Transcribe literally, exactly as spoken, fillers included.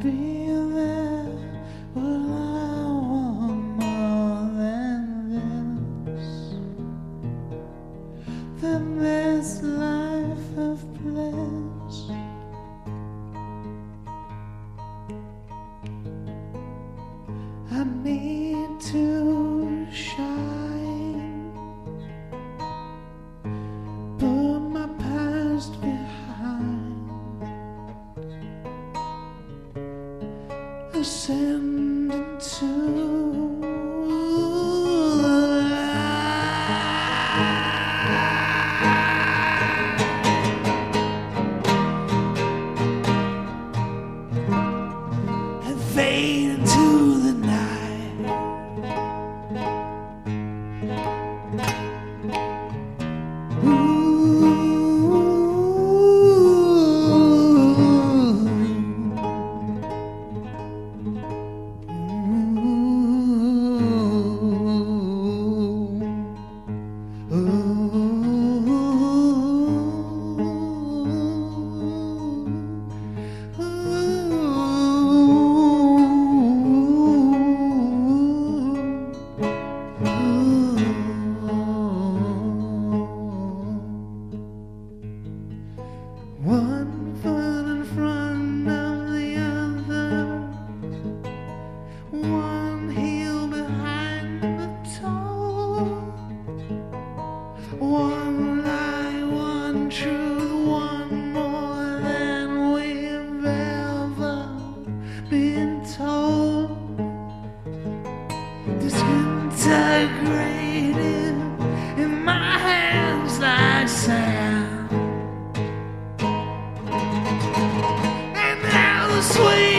be there, but I want more than this, than this life of bliss. I need to shine, put my past behind, ascend into the light and fade into the night. One foot in front of the other, one heel behind the toe, one lie, one truth, one more than we've ever been told. Disintegrated in my hands like sand. Sweet